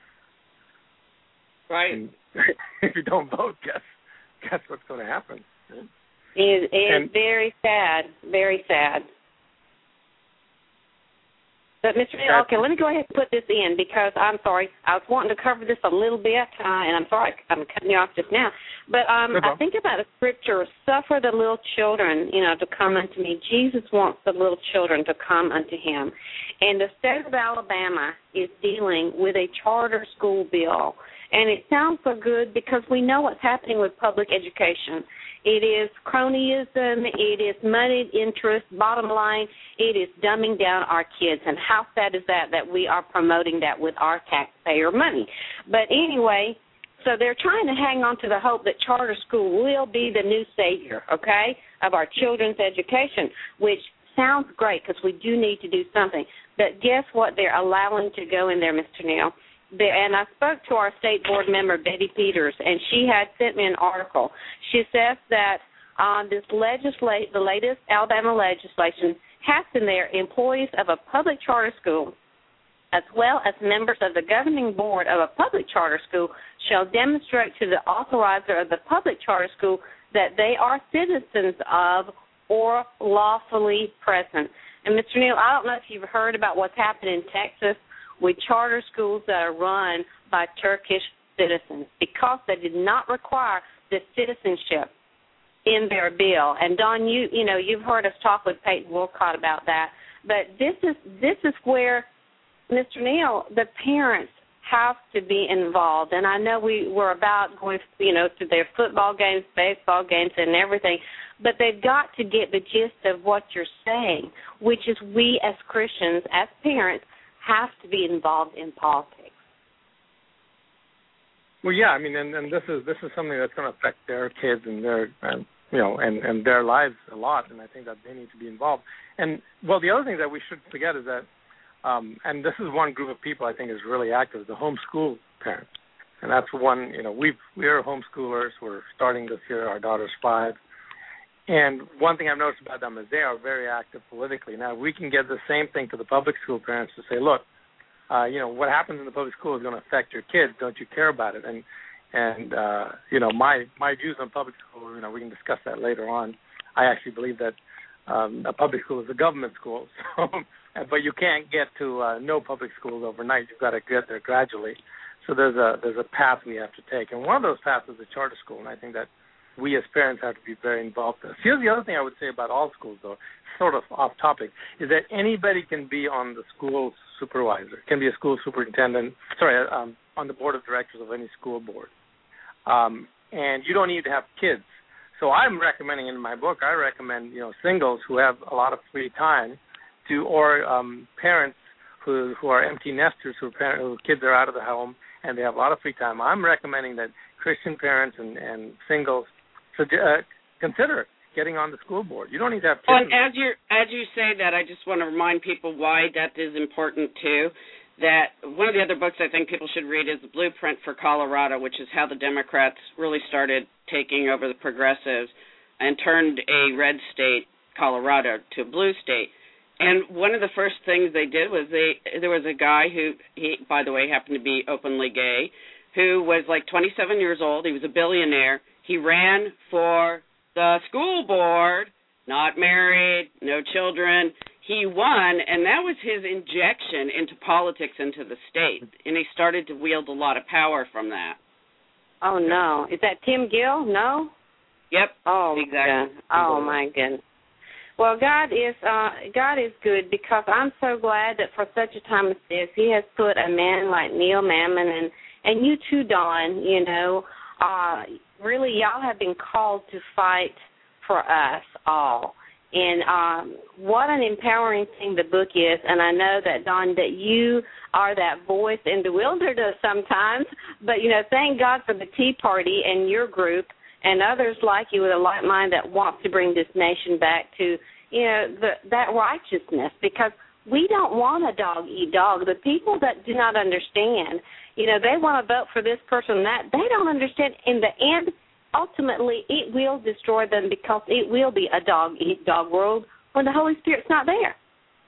Right. And if you don't vote, guess what's going to happen? It is very sad, very sad. But, Mr. Neal, okay, let me go ahead and put this in because I'm sorry. I was wanting to cover this a little bit, and I'm sorry I'm cutting you off just now. But I think about the scripture, suffer the little children, to come unto me. Jesus wants the little children to come unto him. And the state of Alabama is dealing with a charter school bill. And it sounds so good because we know what's happening with public education. It is cronyism. It is moneyed interest. Bottom line, it is dumbing down our kids. And how sad is that we are promoting that with our taxpayer money? But anyway, so they're trying to hang on to the hope that charter school will be the new savior, okay, of our children's education, which sounds great because we do need to do something. But guess what they're allowing to go in there, Mr. Neal? And I spoke to our state board member, Betty Peters, and she had sent me an article. She says that the latest Alabama legislation has in there employees of a public charter school as well as members of the governing board of a public charter school shall demonstrate to the authorizer of the public charter school that they are citizens of or lawfully present. And, Mr. Neal, I don't know if you've heard about what's happened in Texas with charter schools that are run by Turkish citizens because they did not require the citizenship in their bill. And Don, you've heard us talk with Peyton Wolcott about that. But this is where, Mr. Neal, the parents have to be involved. And I know we were about going, to their football games, baseball games, and everything. But they've got to get the gist of what you're saying, which is we as Christians, as parents, have to be involved in politics. Well, yeah, I mean, and this is something that's going to affect their kids and their and their lives a lot, and I think that they need to be involved. And well, the other thing that we should forget is that, and this is one group of people I think is really active, the homeschool parents, and that's one. We are homeschoolers. We're starting this year. Our daughter's 5. And one thing I've noticed about them is they are very active politically. Now, we can get the same thing to the public school parents to say, look, what happens in the public school is going to affect your kids. Don't you care about it? And my views on public school, we can discuss that later on. I actually believe that a public school is a government school. So, but you can't get to no public schools overnight. You've got to get there gradually. So there's a path we have to take. And one of those paths is the charter school, and I think that we as parents have to be very involved in this. Here's the other thing I would say about all schools, though, sort of off topic, is that anybody can be on the school supervisor, can be a school superintendent, on the board of directors of any school board. And you don't need to have kids. So I'm recommending in my book, I recommend, singles who have a lot of free time or parents who are empty nesters, whose kids are out of the home and they have a lot of free time. I'm recommending that Christian parents and singles consider getting on the school board. You don't need to have kids. And as you say that, I just want to remind people why that is important too. That one of the other books I think people should read is The Blueprint for Colorado, which is how the Democrats really started taking over the progressives and turned a red state, Colorado, to a blue state. And one of the first things they did was there was a guy who, by the way, happened to be openly gay, who was like 27 years old. He was a billionaire. He ran for the school board, not married, no children. He won, and that was his injection into politics, into the state. And he started to wield a lot of power from that. Oh, no. Is that Tim Gill? No? Yep. Oh, exactly. Oh, my goodness. Well, God is good, because I'm so glad that for such a time as this, He has put a man like Neil Mammon and you too, Don. Really, y'all have been called to fight for us all. And what an empowering thing the book is. And I know that, Don, that you are that voice in the wilderness sometimes. But, thank God for the Tea Party and your group and others like you with a light mind that wants to bring this nation back to, that righteousness. Because we don't want a dog-eat-dog. The people that do not understand, they want to vote for this person and that. They don't understand. In the end, ultimately, it will destroy them, because it will be a dog-eat-dog world when the Holy Spirit's not there.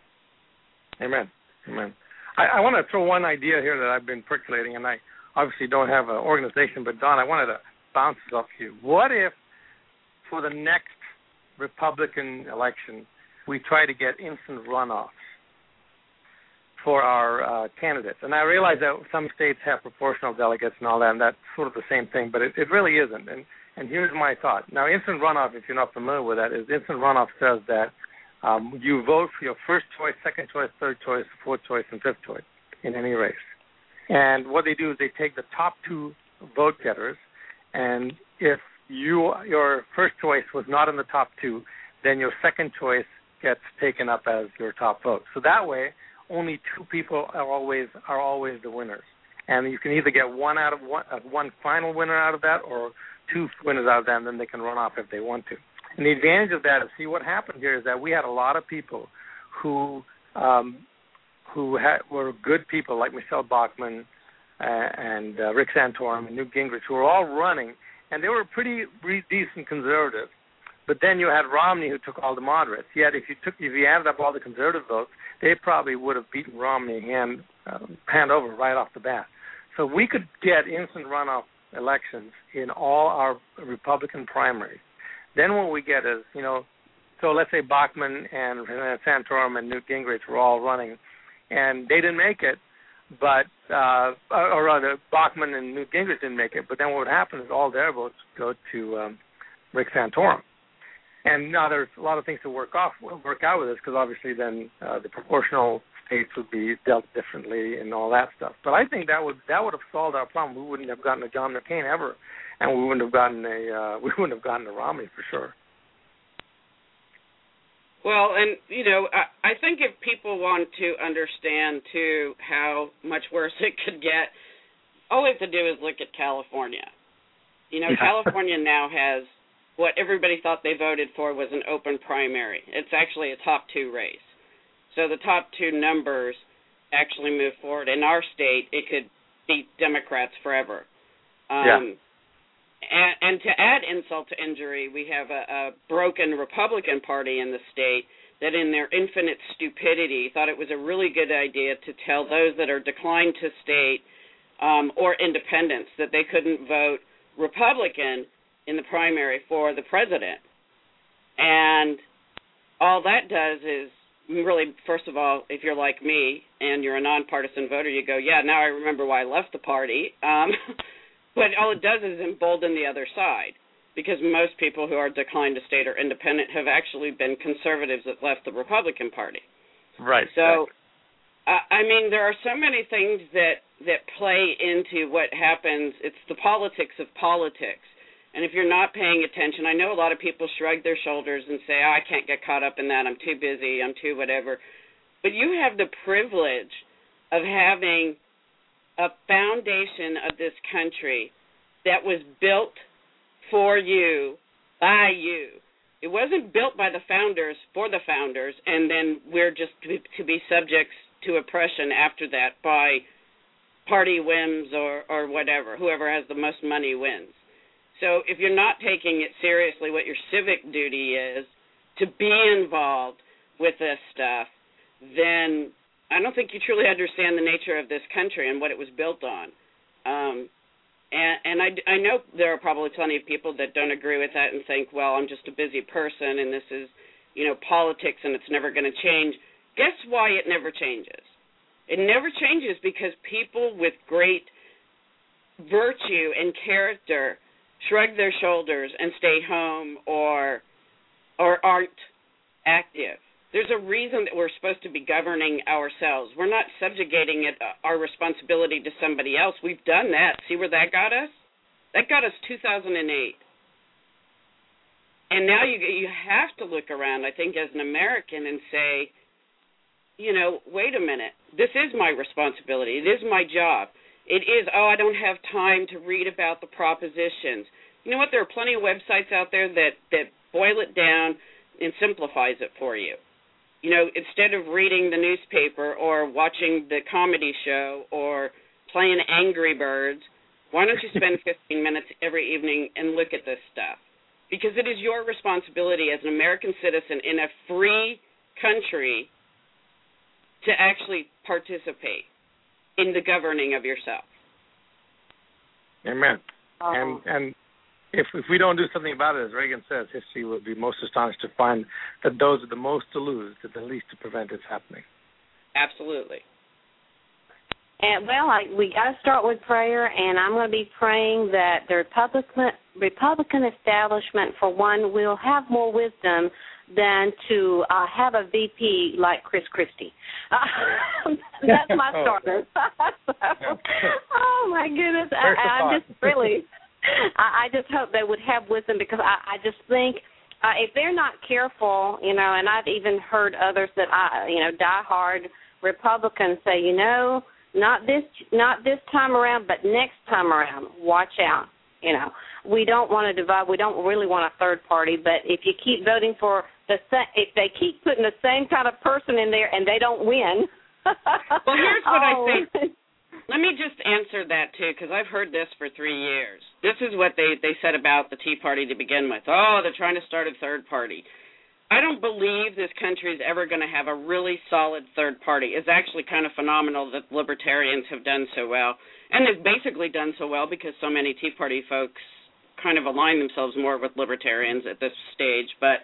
Amen. Amen. I want to throw one idea here that I've been percolating, and I obviously don't have an organization, but, Don, I wanted to bounce this off you. What if, for the next Republican election, we try to get instant runoffs for our candidates? And I realize that some states have proportional delegates and all that, and that's sort of the same thing, but it really isn't. And here's my thought. Now, instant runoff, if you're not familiar with that, is instant runoff says that you vote for your first choice, second choice, third choice, fourth choice, and fifth choice in any race. And what they do is they take the top two vote getters, and if your first choice was not in the top two, then your second choice gets taken up as your top vote. So that way, only two people are always the winners, and you can either get one final winner out of that, or two winners out of that, and then they can run off if they want to. And the advantage of that is, see, what happened here is that we had a lot of people who were good people, like Michelle Bachmann and Rick Santorum and Newt Gingrich, who were all running, and they were pretty decent conservatives. But then you had Romney, who took all the moderates. Yet if you added up all the conservative votes, they probably would have beaten Romney hand over right off the bat. So we could get instant runoff elections in all our Republican primaries. Then what we get is, so let's say Bachmann and Santorum and Newt Gingrich were all running, and they didn't make it, but or rather, Bachmann and Newt Gingrich didn't make it. But then what would happen is all their votes go to Rick Santorum. And now there's a lot of things to work out with this, because obviously then the proportional states would be dealt differently and all that stuff. But I think that would have solved our problem. We wouldn't have gotten a John McCain ever, and we wouldn't have gotten a Romney for sure. Well, and I think if people want to understand too how much worse it could get, all we have to do is look at California. California now has what everybody thought they voted for was an open primary. It's actually a top two race. So the top two numbers actually move forward. In our state, it could be Democrats forever. And to add insult to injury, we have a broken Republican Party in the state that in their infinite stupidity thought it was a really good idea to tell those that are declined to state or independents that they couldn't vote Republican in the primary for the president. And all that does is really, first of all, if you're like me and you're a nonpartisan voter, you go, yeah, now I remember why I left the party. But all it does is embolden the other side, because most people who are declined to state or independent have actually been conservatives that left the Republican Party. Right. So, there are so many things that play into what happens. It's the politics of politics. And if you're not paying attention, I know a lot of people shrug their shoulders and say, I can't get caught up in that, I'm too busy, I'm too whatever. But you have the privilege of having a foundation of this country that was built for you, by you. It wasn't built by the founders, for the founders, and then we're just to be subjects to oppression after that by party whims or whatever. Whoever has the most money wins. So if you're not taking it seriously, what your civic duty is to be involved with this stuff, then I don't think you truly understand the nature of this country and what it was built on. And I know there are probably plenty of people that don't agree with that and think, well, I'm just a busy person and this is, politics and it's never going to change. Guess why it never changes? It never changes because people with great virtue and character shrug their shoulders and stay home or aren't active. There's a reason that we're supposed to be governing ourselves. We're not subjugating our responsibility to somebody else. We've done that. See where that got us? That got us 2008. And now you have to look around, I think, as an American and say, wait a minute. This is my responsibility. It is my job. It is, I don't have time to read about the propositions. You know what? There are plenty of websites out there that boil it down and simplifies it for you. Instead of reading the newspaper or watching the comedy show or playing Angry Birds, why don't you spend 15 minutes every evening and look at this stuff? Because it is your responsibility as an American citizen in a free country to actually participate in the governing of yourself. Amen. And if we don't do something about it, as Reagan says, history will be most astonished to find that those with the most to lose did the least to prevent its happening. Absolutely. And we got to start with prayer, and I'm going to be praying that the Republican establishment, for one, will have more wisdom than to have a VP like Chris Christie. That's my starter. Oh my goodness! I just hope they would have wisdom, because I just think if they're not careful, and I've even heard others that diehard Republicans say, not this time around, but next time around, watch out. We don't want to divide. We don't really want a third party. But if you keep voting for if they keep putting the same kind of person in there and they don't win. Well, here's what I think. Let me just answer that, too, because I've heard this for 3 years. This is what they said about the Tea Party to begin with. Oh, they're trying to start a third party. I don't believe this country is ever going to have a really solid third party. It's actually kind of phenomenal that libertarians have done so well. And they've basically done so well because so many Tea Party folks kind of align themselves more with libertarians at this stage. But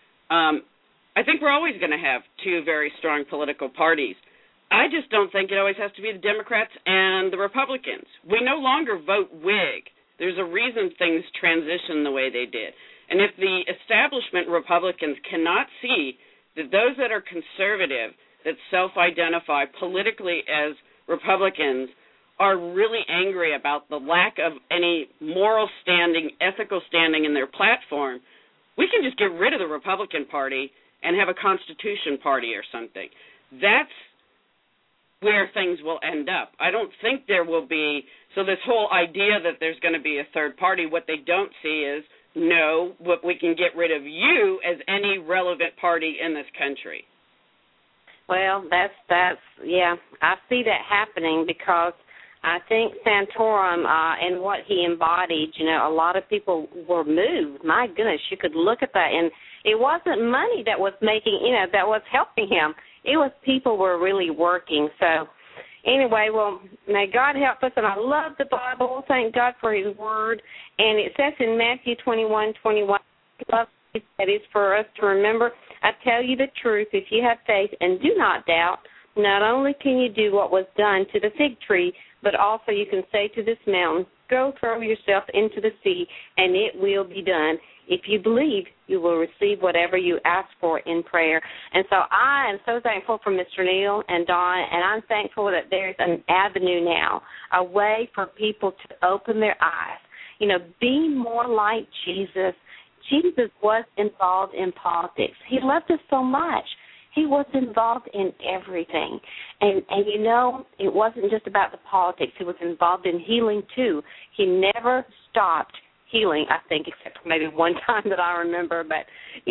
I think we're always going to have two very strong political parties. I just don't think it always has to be the Democrats and the Republicans. We no longer vote Whig. There's a reason things transition the way they did. And if the establishment Republicans cannot see that those that are conservative, that self-identify politically as Republicans, are really angry about the lack of any moral standing, ethical standing in their platform, we can just get rid of the Republican Party and have a Constitution Party or something. That's where things will end up. I don't think there will be, so this whole idea that there's going to be a third party, what they don't see is, no, we can get rid of you as any relevant party in this country. Well, that's yeah, I see that happening because I think Santorum and what he embodied, a lot of people were moved. My goodness, you could look at that, and it wasn't money that was making, that was helping him. It was people were really working. So anyway, well, may God help us, and I love the Bible. Thank God for his word. And it says in Matthew 21:21, that is for us to remember, I tell you the truth, if you have faith and do not doubt, not only can you do what was done to the fig tree, but also you can say to this mountain, go throw yourself into the sea, and it will be done. If you believe, you will receive whatever you ask for in prayer. And so I am so thankful for Mr. Neal and Dawn, and I'm thankful that there's an avenue now, a way for people to open their eyes. Be more like Jesus. Jesus was involved in politics. He loved us so much. He was involved in everything. And it wasn't just about the politics. He was involved in healing, too. He never stopped healing, I think, except for maybe one time that I remember. But,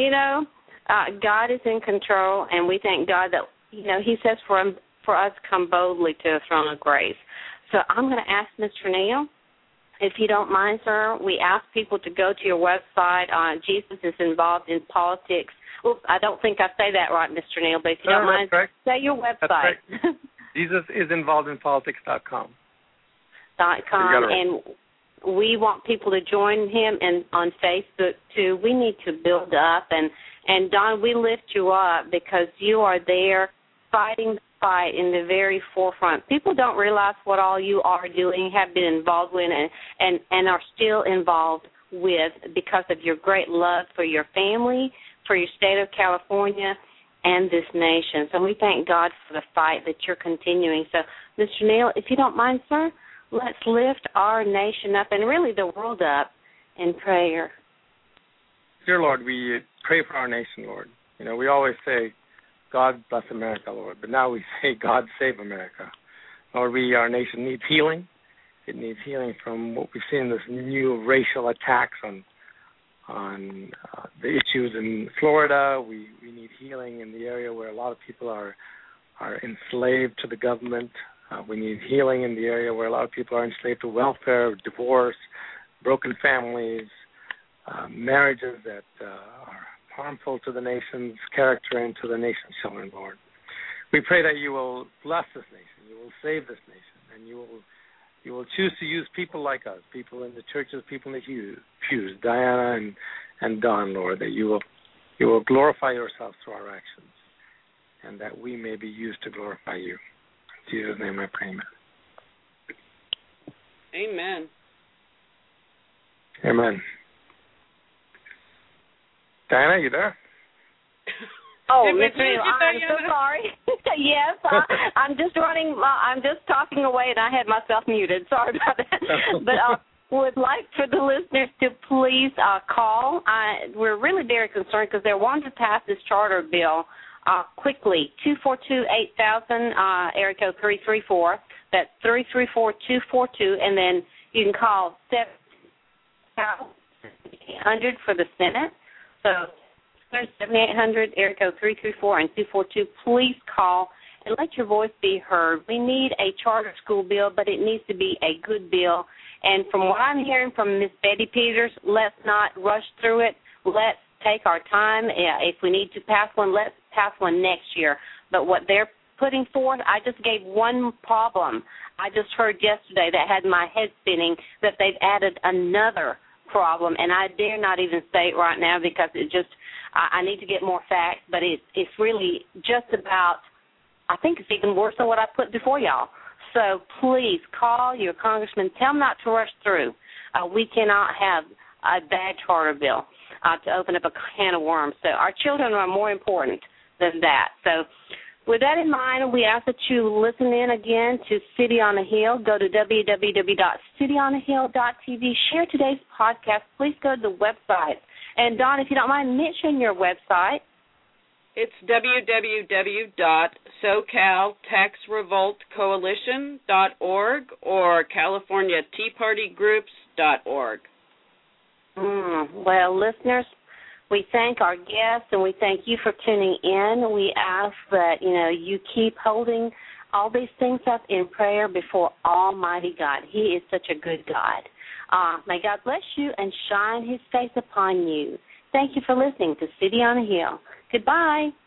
God is in control, and we thank God that, he says for us come boldly to the throne of grace. So I'm going to ask Mr. Neal, if you don't mind, sir, we ask people to go to your website. Jesus is involved in politics. Oops, I don't think I say that right, Mr. Neal, but if you don't mind, say your website. Jesus is involved in politics.com. .com. And we want people to join him and on Facebook too. We need to build up, and Don, we lift you up because you are there fighting the fight in the very forefront. People don't realize what all you are doing, have been involved with, and are still involved with because of your great love for your family, for your state of California, and this nation. So we thank God for the fight that you're continuing. So, Mr. Neal, if you don't mind, sir, let's lift our nation up and really the world up in prayer. Dear Lord, we pray for our nation, Lord. You know, we always say, God bless America, Lord, but now we say, God save America. Lord, our nation needs healing. It needs healing from what we've seen, this new racial attacks on the issues in Florida. We need healing in the area where a lot of people are enslaved to the government. We need healing in the area where a lot of people are enslaved to welfare, divorce, broken families, marriages that are harmful to the nation's character and to the nation's children, Lord. We pray that you will bless this nation, you will save this nation, and you will choose to use people like us, people in the churches, people in the pews, Diana and Don, Lord, that you will glorify yourself through our actions, and that we may be used to glorify you. In Jesus' name I pray, amen. Amen. Amen. Diana, you there? Oh, Mr. Neal, I'm so sorry. Yes, I'm just talking away, and I had myself muted. Sorry about that. But would like for the listeners to please call. We're really very concerned because they're wanting to pass this charter bill quickly. 242-8000, area code 334. That's 334-242, and then you can call 7800 for the Senate. So 7800, area code 334 and 242. Please call and let your voice be heard. We need a charter school bill, but it needs to be a good bill. And from what I'm hearing from Ms. Betty Peters, let's not rush through it. Let's take our time. If we need to pass one, let's pass one next year. But what they're putting forth, I just gave one problem. I just heard yesterday that had my head spinning that they've added another problem, and I dare not even say it right now because it just, I need to get more facts, but it's really just about, I think it's even worse than what I put before y'all. So please call your congressman. Tell them not to rush through. We cannot have a bad charter bill to open up a can of worms. So our children are more important than that. So with that in mind, we ask that you listen in again to City on the Hill. Go to www.cityonthehill.tv. Share today's podcast. Please go to the website. And, Don, if you don't mind, mention your website. It's www.SoCalTaxRevoltCoalition.org or CaliforniaTeaPartyGroups.org. Well, listeners, we thank our guests and we thank you for tuning in. We ask that, you keep holding all these things up in prayer before Almighty God. He is such a good God. May God bless you and shine his face upon you. Thank you for listening to City on the Hill. Goodbye.